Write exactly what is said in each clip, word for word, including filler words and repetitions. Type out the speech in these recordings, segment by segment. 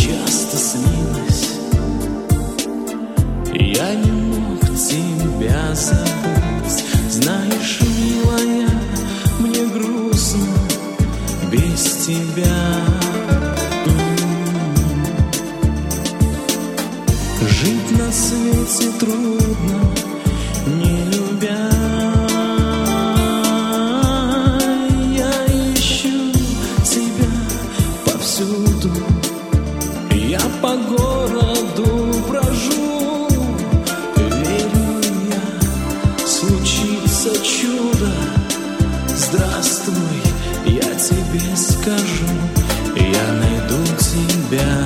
часто снилось. Я не мог тебя забыть. Знаешь, милая, мне грустно без тебя. Жить на свете трудно, не любя. Я ищу тебя повсюду. Я по городу брожу. Верю я, случится чудо. Здравствуй, я тебе скажу. Я найду тебя.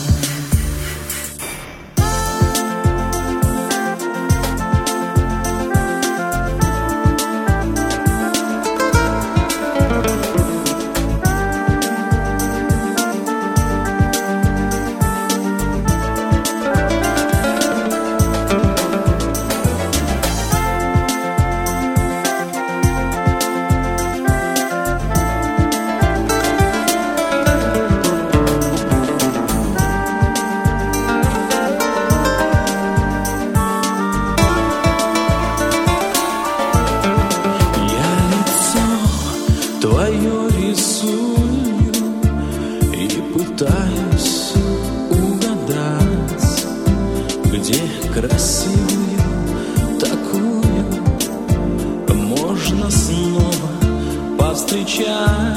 Твое рисую и пытаюсь угадать, где красивую такую можно снова повстречать.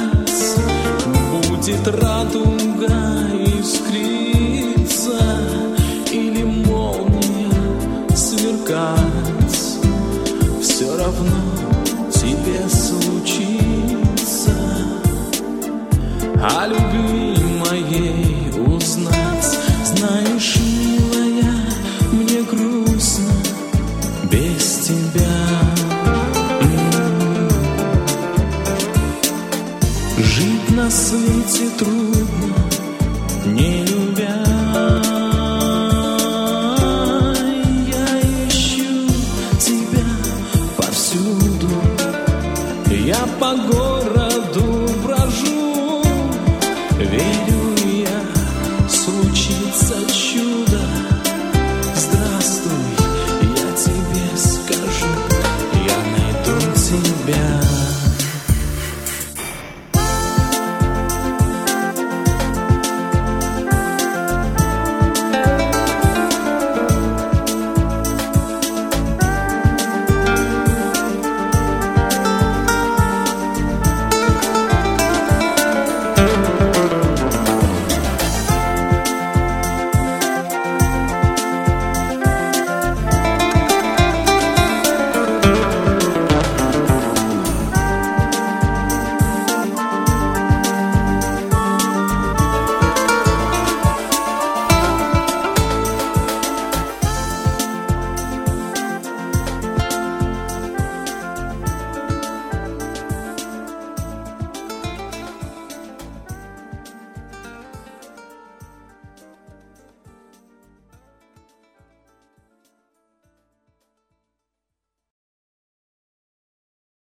Будет радуга искриться или молния сверкать, все равно тебе случится. О любви моей узнать. Знаешь, милая, мне грустно без тебя. М-м-м. Жить на свете трудно, не